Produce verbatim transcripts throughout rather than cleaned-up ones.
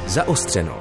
Zaostřeno.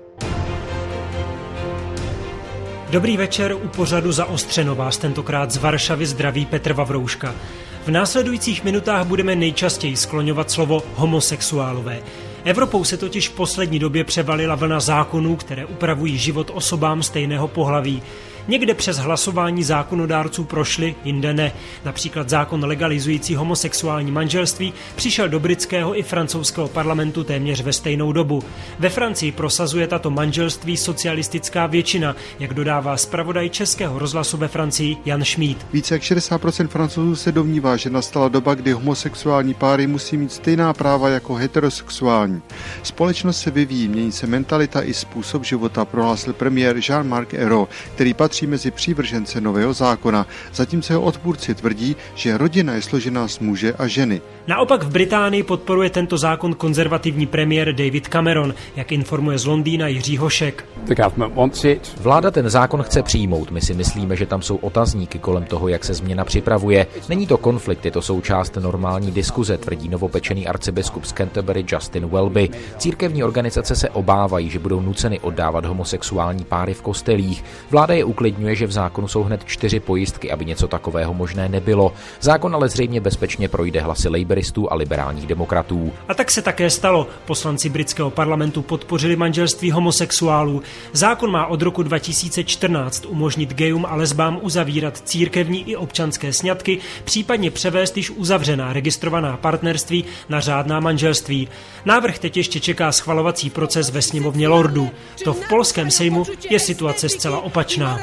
Dobrý večer, u pořadu Zaostřeno vás tentokrát z Varšavy zdraví Petr Vavrouška. V následujících minutách budeme nejčastěji skloňovat slovo homosexuálové. Evropou se totiž v poslední době převalila vlna zákonů, které upravují život osobám stejného pohlaví. Někde přes hlasování zákonodárců prošly, jinde ne. Například zákon legalizující homosexuální manželství přišel do britského i francouzského parlamentu téměř ve stejnou dobu. Ve Francii prosazuje tato manželství socialistická většina, jak dodává zpravodaj Českého rozhlasu ve Francii Jan Šmíd. Více jak šedesát procent Francouzů se domnívá, že nastala doba, kdy homosexuální páry musí mít stejná práva jako heterosexuální. Společnost se vyvíjí, mění se mentalita i způsob života, prohlásil premiér Jean-Marc Ayrault, který patří mezi přívržence nového zákona. Zatímco jeho odpůrci tvrdí, že rodina je složená z muže a ženy. Naopak v Británii podporuje tento zákon konzervativní premiér David Cameron, jak informuje z Londýna Jiří Hošek. Vláda ten zákon chce přijmout. My si myslíme, že tam jsou otazníky kolem toho, jak se změna připravuje. Není to konflikt, je to součást normální diskuze, tvrdí novopečený arcibiskup z Canterbury Justin Welby. Církevní organizace se obávají, že budou nuceny oddávat homosexuální páry v kostelích. Vláda je uklidňuje, že v zákonu jsou hned čtyři pojistky, aby něco takového možné nebylo. Zákon ale zřejmě bezpečně projde hlasy labouristů a liberálních demokratů. A tak se také stalo. Poslanci britského parlamentu podpořili manželství homosexuálů. Zákon má od roku dva tisíce čtrnáct umožnit gayům a lesbám uzavírat církevní i občanské sňatky, případně převést již uzavřená registrovaná partnerství na řádná manželství. Návrh teď ještě čeká schvalovací proces ve sněmovně lordů. To v polském sejmu je situace zcela opačná.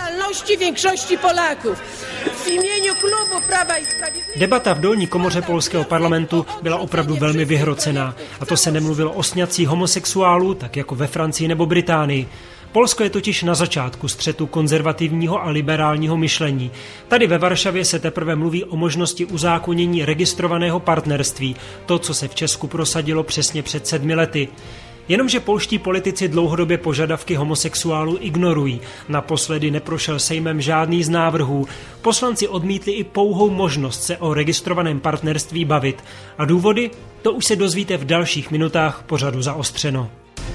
Debata v dolní komoře polského parlamentu byla opravdu velmi vyhrocená. A to se nemluvilo o sňatcích homosexuálů, tak jako ve Francii nebo Británii. Polsko je totiž na začátku střetu konzervativního a liberálního myšlení. Tady ve Varšavě se teprve mluví o možnosti uzákonění registrovaného partnerství, to, co se v Česku prosadilo přesně před sedmi lety. Jenomže polští politici dlouhodobě požadavky homosexuálů ignorují. Naposledy neprošel sejmem žádný z návrhů. Poslanci odmítli i pouhou možnost se o registrovaném partnerství bavit. A důvody? To už se dozvíte v dalších minutách pořadu Zaostřeno.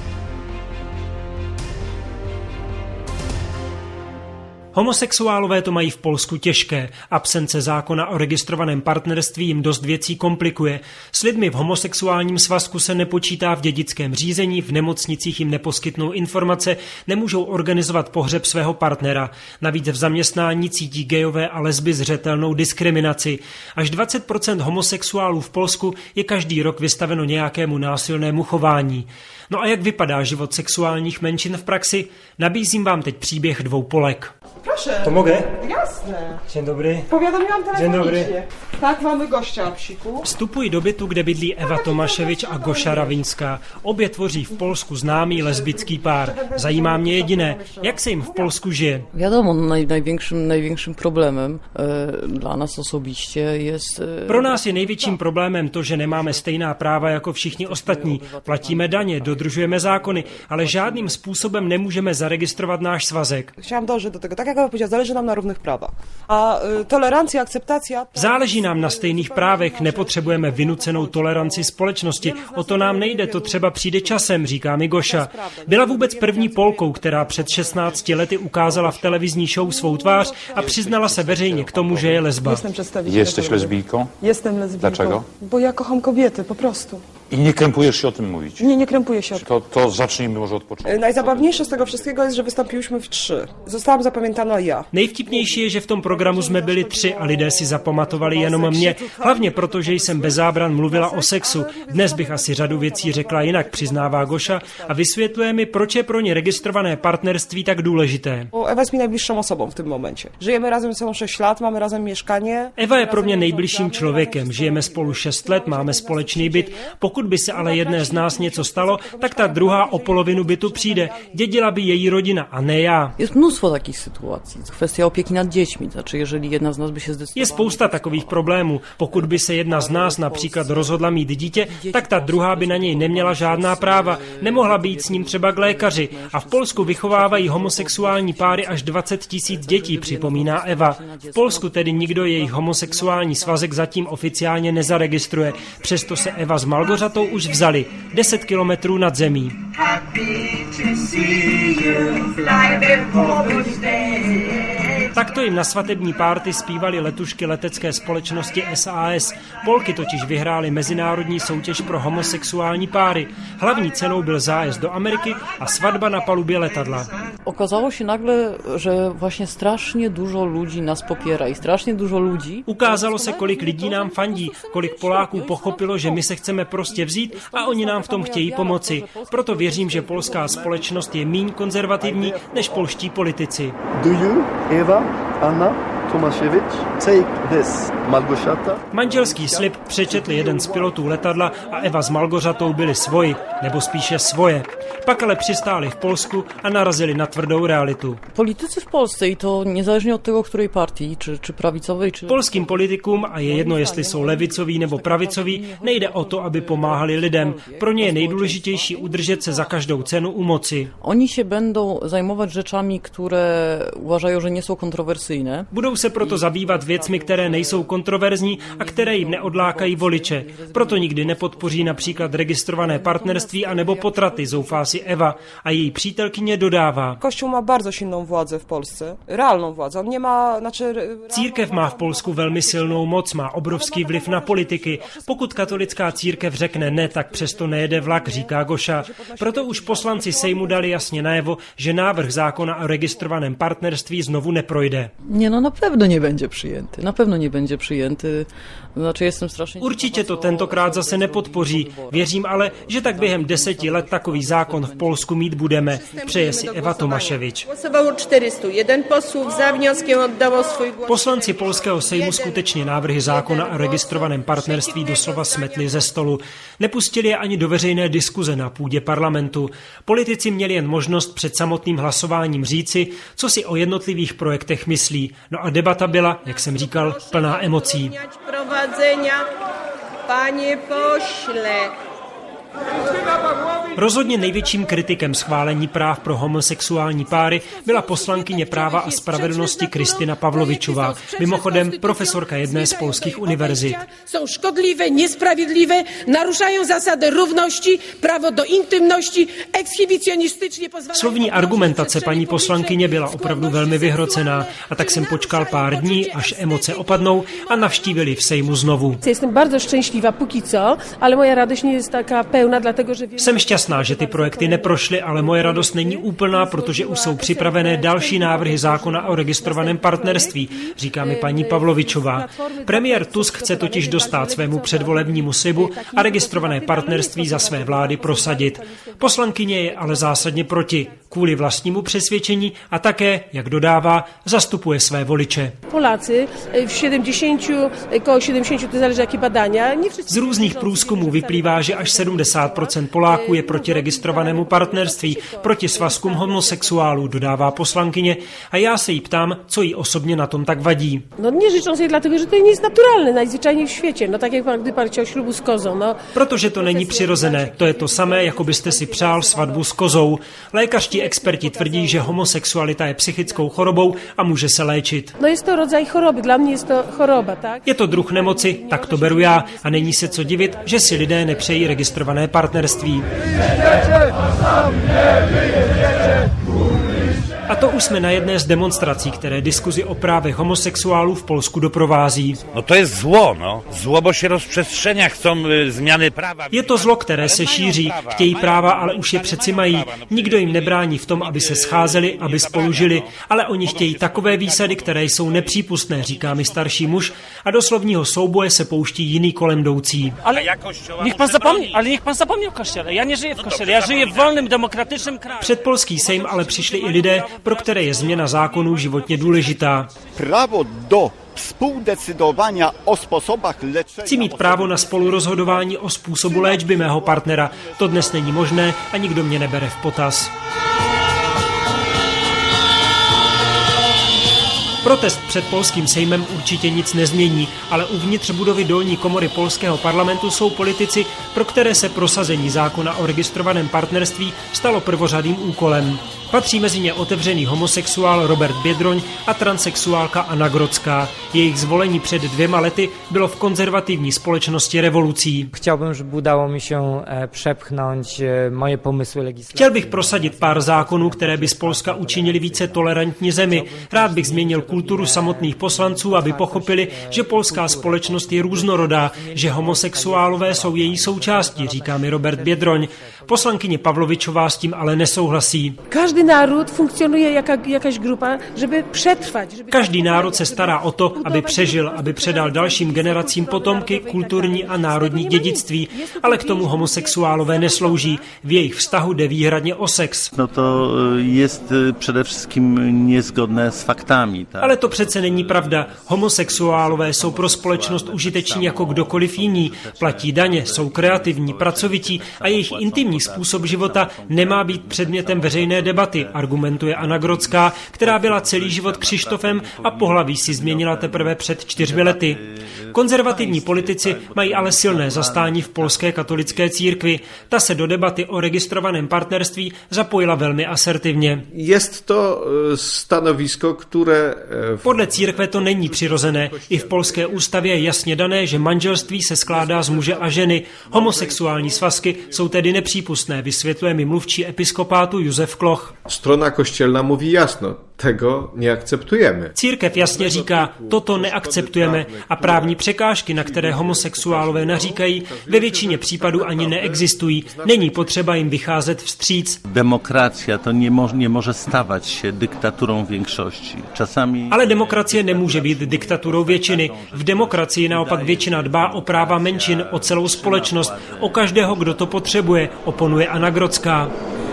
Homosexuálové to mají v Polsku těžké. Absence zákona o registrovaném partnerství jim dost věcí komplikuje. S lidmi v homosexuálním svazku se nepočítá v dědickém řízení, v nemocnicích jim neposkytnou informace, nemůžou organizovat pohřeb svého partnera. Navíc v zaměstnání cítí gayové a lesby zřetelnou diskriminaci. Až dvacet procent homosexuálů v Polsku je každý rok vystaveno nějakému násilnému chování. No a jak vypadá život sexuálních menšin v praxi? Nabízím vám teď příběh dvou Polek. Proszę. To mogę? Jasne. Dzień dobry. Powiadomiłam Dzień dobry. telefonicznie. Tak, mamy gościa, psiku. Vstupuji do bytu, kde bydlí Eva Tomaševič a Goša Ravinská. Obě tvoří v Polsku známý lesbický pár. Zajímá mě jediné, jak se jim v Polsku žije. Wiadomo, naj, największym, największym problemem e, dla nas osobiście jest... E, Pro nás je největším problémem to, že nemáme stejná práva jako všichni ostatní. Platíme daně, dodržujeme zákony, ale žádným způsobem nemůžeme zaregistrovat náš svazek. Chciałam dążyć do tego, tak jak ja powiedziała, zależy nam na równych prawach. A y, tolerancja, akceptacja... Záleží nám na stejných právech, nepotřebujeme vynucenou toleranci společnosti. O to nám nejde, to třeba přijde časem, říká mi Goša. Byla vůbec první Polkou, která před šestnácti lety ukázala v televizní show svou tvář a přiznala se veřejně k tomu, že je lesba. Jesteś lesbijką? Jestem lesbijką. Dlaczego? Bo ja kocham kobiety, po prostu. I nie krępujesz się o tym mówić? Nie, nie krępuję się o tym. To, to zacznijmy może od początku. Najzabawniejsze z tego wszystkiego jest, że wystąpiłyśmy w trzy. Zostałam zapamiętana ja. Nejvtipnější je, že v tom programu jsme byli tři a lidé si zapamatovali jenom mě. Hlavně proto, že jsem bez zábran mluvila o sexu. Dnes bych asi řadu věcí řekla jinak, přiznává Goša a vysvětluje mi, proč je pro ně registrované partnerství tak důležité. Eva jest mi najbliższą osobą w tym momencie. Żyjemy razem celą sześć lat, mamy razem mieszkanie. Eva je pro mě nejbližším člověkem. Žijeme spolu šest let, máme společný byt. Pokud by se ale jedné z nás něco stalo, tak ta druhá o polovinu bytu přijde. Dědila by její rodina a ne já. Jest mnóstwo takich sytuacji. Kwestia opieki nad dziećmi. Znaczy, jeżeli jedna z nas by się zdecydowała... Je spousta takových problémů. Pokud by se jedna z nás například rozhodla mít dítě, tak ta druhá by na něj neměla žádná práva. Nemohla by jít s ním třeba k lékaři. A v Polsku vychovávají homosexuální páry až dvacet tisíc dětí, připomíná Eva. V Polsku tedy nikdo jejich homosexuální svazek zatím oficiálně nezaregistruje. Přesto se Eva z Malgořata Malgořatou už vzali deset kilometrů nad zemí. Takto jim na svatební párty zpívali letušky letecké společnosti S A S. Polky totiž vyhrály mezinárodní soutěž pro homosexuální páry. Hlavní cenou byl zájezd do Ameriky a svatba na palubě letadla. Okazało się nagle, że właśnie strasznie dużo ludzi nas popiera i strasznie dużo ludzi. Ukázalo se, kolik lidí nám fandí, kolik Poláků pochopilo, že my se chceme prostě vzít a oni nám v tom chtějí pomoci. Proto věřím, že polská společnost je míň konzervativní než polští politici. Do you, Eva, Anna Tomaszewicz, take this, Malgorzata? Manželský slib přečetl jeden z pilotů letadla a Eva s Malgořatou byli svoji, nebo spíše svoje. Pak ale přistáli v Polsku a narazili na tvrdou realitu. Politycy v Polsce, i to niezależnie od tego, której partii, czy, czy prawicowej, czy... Polským politikům, a je jedno, jestli jsou levicoví nebo pravicoví, nejde o to, aby pomáhali lidem. Pro ně je nejdůležitější udržet se za každou cenu u moci. Oni się będą zajmować rzeczami, które uważają, że nie są kontrowersyjne. Budou se proto zabývat věcmi, které nejsou kontroverzní a které jim neodlákají voliče. Proto nikdy nepodpoří například registrované partnerství anebo potraty, zoufá si Eva a její přítelkyně dodává. Kościół má bardzo silnou władzę v Polsce, reálnou władzę. On nemá, znaczy... Církev má v Polsku velmi silnou moc, má obrovský vliv na politiky. Pokud katolická církev řekne ne, tak přesto nejede vlak, říká Goša. Proto už poslanci Sejmu dali jasně najevo, že návrh zákona o registrovaném partnerství znovu neprojde. Nie, no na pewno nie będzie przyjęty. Na pewno nie będzie przyjęty. Znaczy jestem strasznie... Určitě to tentokrát zase nepodpoří. Věřím ale, že tak během deseti let takový zákon v Polsku mít budeme, přeje si Eva Tomaszewicz. Poslanci polského sejmu skutečně návrhy zákona o registrovaném partnerství doslova smetli ze stolu. Nepustili je ani do veřejné diskuze na půdě parlamentu. Politici měli jen možnost před samotným hlasováním říci, co si o jednotlivých projektech myslí. No a debata byla, jak jsem říkal, plná emocí. Panie pośle. Rozhodně největším kritikem schválení práv pro homosexuální páry byla poslankyně práva a spravedlnosti Krystyna Pawlowiczová, mimochodem profesorka jedné z polských univerzit. Jsou škodlivé, nesprawiedliwe, naruszają zasady równości, prawo do intymności, ekshibicjonistycznie pozwalają... Slovní argumentace paní poslankyně byla opravdu velmi vyhrocená a tak jsem počkal pár dní, až emoce opadnou a navštívili v Sejmu znovu. Jsem bardzo szczęśliwa póki co, ale moja radość nie jest taka pełna, dlatego że... Jsem šťastná, že ty projekty neprošly, ale moje radost není úplná, protože už jsou připravené další návrhy zákona o registrovaném partnerství, říká mi paní Pawlowiczová. Premiér Tusk chce totiž dostát svému předvolebnímu slibu a registrované partnerství za své vlády prosadit. Poslankyně je ale zásadně proti, kvůli vlastnímu přesvědčení a také, jak dodává, zastupuje své voliče. Poláci v sedmdziesięciu, koło sedmdziesięciu, to záleží jaké badania. Z různých průzkumů vyplývá, že až sedmdesát procent Poláků je proti registrovanému partnerství, proti svazkům homosexuálů, dodává poslankyně, a já se jí ptám, co jí osobně na tom tak vadí. No nie życzą sobie dlatego, że to nie jest naturalne najzwyczajniej w świecie. No tak jak pan, gdy pan chciał ślubu z kozą, no. Protože to není přirozené. To je to samé, jako byste si přál svatbu s kozou. Lékařští experti tvrdí, že homosexualita je psychickou chorobou a může se léčit. No jest to rodzaj choroby, dla mnie jest to choroba, tak? Je to druh nemoci, tak to beru já a není se co divit, že si lidé nepřejí registrované partnerství. A to už jsme na jedné z demonstrací, které diskuzi o právech homosexuálů v Polsku doprovází. No to jest zło, no. Zło, bo się rozprzestrzenia, chcą zmiany prawa. Je to zlo, které se šíří. Chtějí práva, ale už je přeci mají. Nikdo jim nebrání v tom, aby se scházeli, aby spolu žili, ale oni chtějí takové výsady, které jsou nepřípustné, říká mi starší muž, a do slovního souboje se pouští jiný kolem jdoucí. Ale niech pan zapomni, ale niech pan zapomni o kościele. Já nežiję v kościele, já žiję v volném demokratickém kraji. Před polský sejm ale přišli i lidé, pro které je změna zákonů životně důležitá. Právo do spoludecydovania o sposobách leczenia. Chci mít právo na spolurozhodování o způsobu léčby mého partnera. To dnes není možné a nikdo mě nebere v potaz. Protest před polským sejmem určitě nic nezmění, ale uvnitř budovy dolní komory polského parlamentu jsou politici, pro které se prosazení zákona o registrovaném partnerství stalo prvořadým úkolem. Patří mezi ně otevřený homosexuál Robert Biedroń a transsexuálka Anna Grodzká. Jejich zvolení před dvěma lety bylo v konzervativní společnosti revolucí. Chciałbym, żeby udało mi się przepchnąć moje pomysły legislacyjne. Chtěl bych prosadit pár zákonů, které by z Polska učinili více tolerantní zemi. Rád bych změnil kulturu samotných poslanců, aby pochopili, že polská společnost je různorodá, že homosexuálové jsou její součástí, říká mi Robert Biedroń. Poslankyně Pawlovičová s tím ale nesouhlasí. Každý národ funkcionuje jako jakaś grupa, żeby przetrwać. Żeby... Každý národ se stará o to, aby přežil, aby předal dalším generacím potomky, kulturní a národní dědictví, ale k tomu homosexuálové neslouží. V jejich vztahu jde výhradně o sex. No to je přede wszystkim nezgodné s faktami. Tak? Ale to přece není pravda. Homosexuálové jsou pro společnost užiteční jako kdokoliv jiný. Platí daně, jsou kreativní, pracovití a jejich intimní způsob života nemá být předmětem veřejné debaty, argumentuje Anna Grodzká, která byla celý život Křištofem a pohlaví si změnila teprve před čtyřmi lety. Konzervativní politici mají ale silné zastání v polské katolické církvi. Ta se do debaty o registrovaném partnerství zapojila velmi asertivně. Je to stanovisko, které... Podle církve to není přirozené. I v polské ústavě je jasně dané, že manželství se skládá z muže a ženy. Homosexuální svazky jsou tedy nepřípustné, vysvětluje mi mluvčí episkopátu Józef Kloch. Strona kościelna mówi jasno, tego nie akceptujemy. Církev jasně říká, toto neakceptujeme a právní překážky, na které homosexuálové naříkají, ve většině případů ani neexistují. Není potřeba jim vycházet vstříc. Demokracia to nie, mo- nie może stawać się dyktaturą większości. Czasami... Ale demokracie nemůže být diktaturou většiny. V demokracii naopak většina dbá o práva menšin, o celou společnost, o každého, kdo to potřebuje, oponuje Anna Grodzká.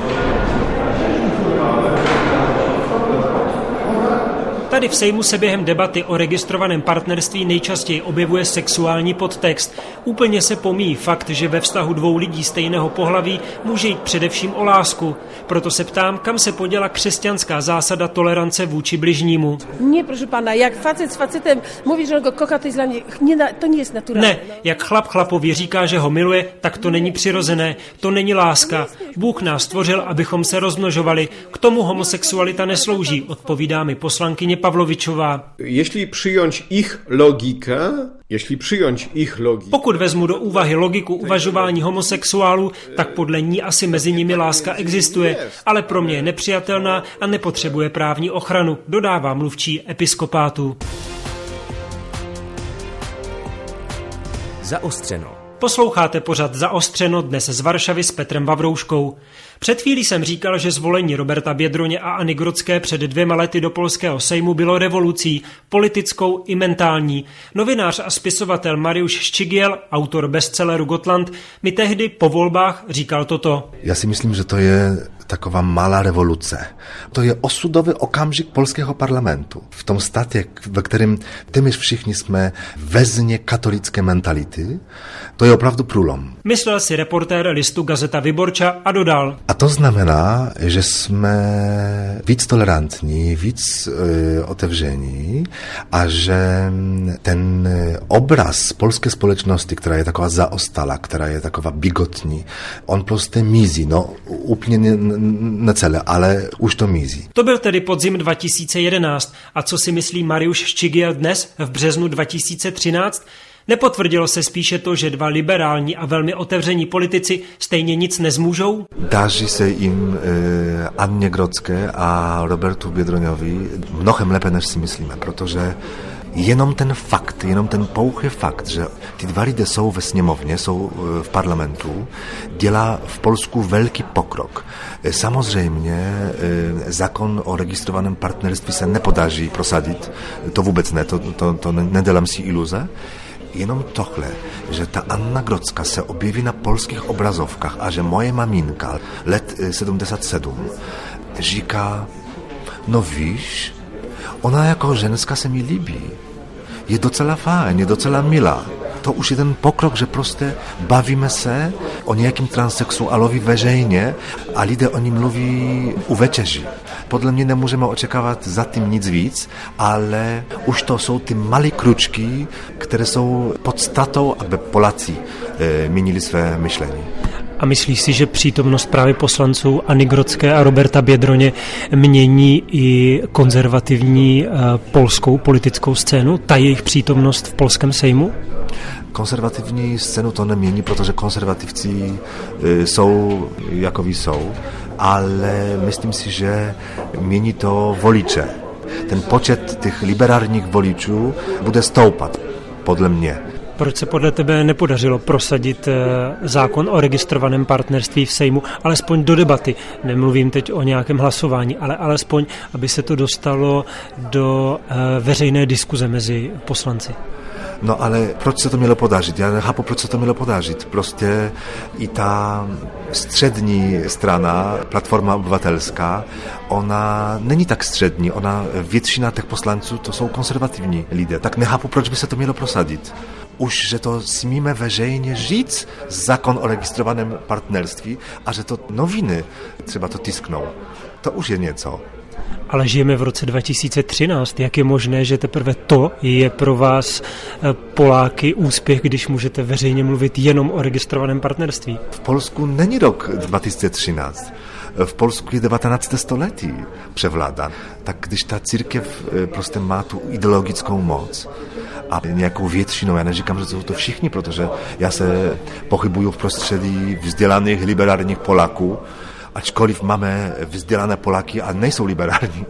Tady v Sejmu se během debaty o registrovaném partnerství nejčastěji objevuje sexuální podtext. Úplně se pomíjí fakt, že ve vztahu dvou lidí stejného pohlaví může jít především o lásku. Proto se ptám, kam se poděla křesťanská zásada tolerance vůči bližnímu. Nie, proszę pana, jak facet s facetem mówi, że go kocha, to, jest dla mnie, nie, to nie jest naturalne. Ne, jak chlap chlapovi říká, že ho miluje, tak to není přirozené, to není láska. Bůh nás stvořil, abychom se rozmnožovali. K tomu homosexualita neslouží, odpovídá mi poslankyně Pawlovičová. Jeśli przyjąć ich logikę, jeśli przyjąć ich logikę. Pokud vezmu do úvahy logiku uvažování homosexuálů, tak podle ní asi mezi nimi láska existuje, ale pro mě je nepřijatelná a nepotřebuje právní ochranu, dodává mluvčí episkopátu. Zaostřeno. Posloucháte pořad Zaostřeno dnes z Varšavy s Petrem Vavrouškou. Před chvílí jsem říkal, že zvolení Roberta Biedroně a Anny Grodzké před dvěma lety do polského sejmu bylo revolucí, politickou i mentální. Novinář a spisovatel Mariusz Ščigiel, autor bestselleru Gotland, mi tehdy po volbách říkal toto. Já si myslím, že to je taková malá revoluce. To je osudový okamžik polského parlamentu. V tom státě, ve kterém téměř všichni jsme vezně katolické mentality, to je opravdu průlom. Myslel si reportér listu Gazeta Wyborcza a dodal. A to znamená, že jsme víc tolerantní, víc y, otevření a že ten obraz polské společnosti, která je taková zaostala, která je taková bigotní, on prostě mizí. No úplně necelé, ale už to mizí. To byl tedy podzim dva tisíce jedenáct. A co si myslí Mariusz Ščigiel dnes, v březnu dva tisíce třináct? Nepotvrdilo se spíše to, že dva liberální a velmi otevření politici stejně nic nezmůžou? Daří se jim e, Annie Grodzké a Robertu Biedroniovi mnohem lépe, než si myslíme, protože jenom ten fakt, jenom ten pouhý fakt, že ty dva lidé jsou ve sněmovně, jsou v parlamentu, dělá v Polsku velký pokrok. Samozřejmě zákon o registrovaném partnerství se nepodaří prosadit, to vůbec ne, to, to, to nedělám si iluze. Jenom tohle, že ta Anna Grodzka se objeví na polských obrazovkách a že moje maminka let sedmdesát sedm říká, no víš, ona jako ženská se mi líbí. Je docela fajn, je docela milá. to už je ten pokrok, že prostě bavíme se o nějakým transsexualovi veřejně a lidé o ním mluví u večeří. Podle mě nemůžeme očekávat za tím nic víc, ale už to jsou ty malé kručky, které jsou podstatou, aby Polaci e, měnili své myšlení. A myslíš si, že přítomnost právě poslanců Anny Grocké a Roberta Biedroně mění i konzervativní e, polskou politickou scénu, ta jejich přítomnost v polském sejmu? Konzervativní scénu to nemění, protože konzervativci e, jsou, jakoví jsou, ale myslím si, že mění to voliče. Ten počet těch liberálních voličů bude stoupat, podle mě. Proč se podle tebe nepodařilo prosadit zákon o registrovaném partnerství v Sejmu, alespoň do debaty? Nemluvím teď o nějakém hlasování, ale alespoň, aby se to dostalo do veřejné diskuze mezi poslanci. No ale proč se to mělo podařit? Já nechápu, proč se to mělo podařit. Prostě i ta střední strana, Platforma obywatelská, ona není tak střední, ona většina těch poslanců to jsou konzervativní lidé. Tak nechápu, proč by se to mělo prosadit. Už, že to smíme veřejně říct, zákon o registrovaném partnerství a že to noviny třeba to tisknou. To už je něco. Ale žijeme v roce dva tisíce třináct. Jak je možné, že teprve to je pro vás Poláky úspěch, když můžete veřejně mluvit jenom o registrovaném partnerství? V Polsku není rok dva tisíce třináct. V Polsku je devatenácté století převládá. Tak když ta církev prostě má tu ideologickou moc a nějakou většinou, já neříkám, že jsou to všichni, protože já se pochybuju v prostředí vzdělaných liberálních Poláků, ačkoliv máme vzdělané Poláky a nejsou liberální,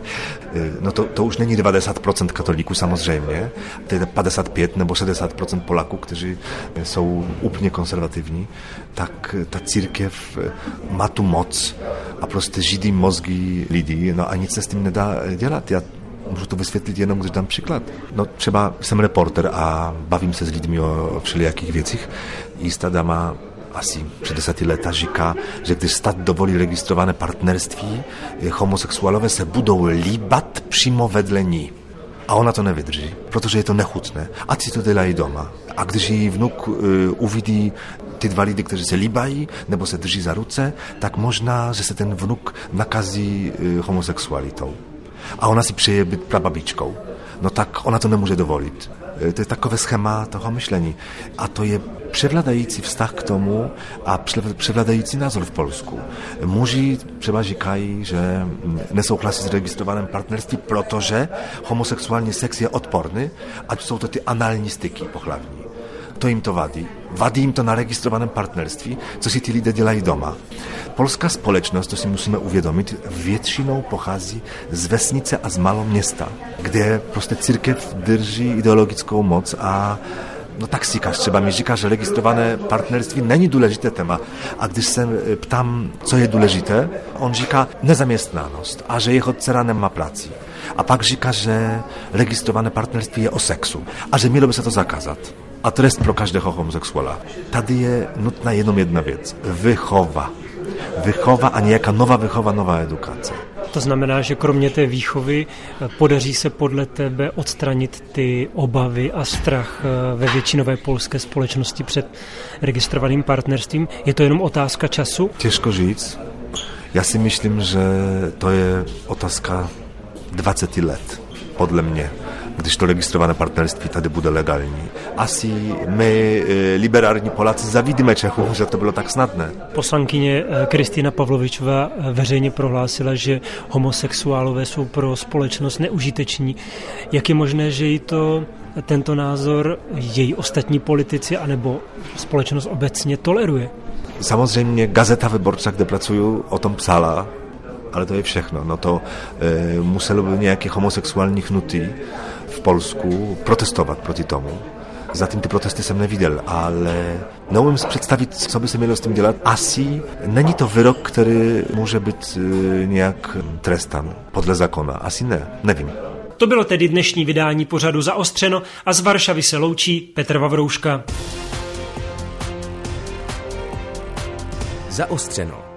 no to, to už není devadesát procent katolíků samozřejmě, to je padesát pět nebo šedesát procent Poláků, kteří jsou úplně konzervativní, tak ta církev má tu moc a prostě židí mozgy lidí, no a nic se s tím nedá dělat. Já můžu to vysvětlit jenom, když dám příklad. No třeba jsem reporter a bavím se s lidmi o všelijakých věcích. Jistá dáma asi před deseti leta říká, že když stát dovolí registrované partnerství, homosexuálové se budou líbat přímo vedle ní. A ona to nevydrží, protože je to nechutné. Ať si to dělají doma. A když jí vnuk uh, uvidí ty dva lidi, kteří se líbají nebo se drží za ruce, tak možná, že se ten vnuk nakazí uh, homosexualitou. A ona si přeje být prababičkou. No tak ona to nemůže dovolit. To je takové schéma toho myšlení. A to je převládající vztah k tomu a převládající názor v Polsku. Muži třeba říkají, že nesouhlasí s registrovaným partnerství, protože homosexuální sex je odporný, ať jsou to ty anální styky pohlavní. To jim to vadí. Vadí jim to na registrovaném partnerství, co si ty lidé dělají doma. Polská společnost, to si musíme uvědomit, většinou pochází z vesnice a z malého města, kde prostě církev drží ideologickou moc a no taxíkař třeba mi říká, že registrované partnerství není důležité téma. A když se ptám, co je důležité, on říká nezaměstnanost a že jeho dcera nemá práci. A pak říká, že registrované partnerství je o sexu a že mělo by se to zakázat. A trest pro každého homosexuála. Tady je nutná jenom jedna věc. Vychova. Vychova a nějaká nová vychova, nová edukace. To znamená, že kromě té výchovy podaří se podle tebe odstranit ty obavy a strach ve většinové polské společnosti před registrovaným partnerstvím. Je to jenom otázka času? Těžko říct. Já si myslím, že to je otázka dvacet let, podle mě, když to registrované partnerství tady bude legální. Asi my, liberální Poláci, zavidíme Čechům, že to bylo tak snadné. Poslankyně Kristýna Pavlovičová veřejně prohlásila, že homosexuálové jsou pro společnost neužiteční. Jak je možné, že jí to tento názor její ostatní politici anebo společnost obecně toleruje? Samozřejmě Gazeta Wyborcza, kde pracuju, o tom psala, ale to je všechno. No to e, muselo by nějaké homosexuální hnutí v Polsku protestovat proti tomu. Zatím ty protesty jsem neviděl, ale neumím si představit, co by se mělo s tím dělat. Asi není to vyrok, který může být e, nějak trestan podle zákona. Asi ne, nevím. To bylo tedy dnešní vydání pořadu Zaostřeno a z Varšavy se loučí Petr Vavrouška. Zaostřeno.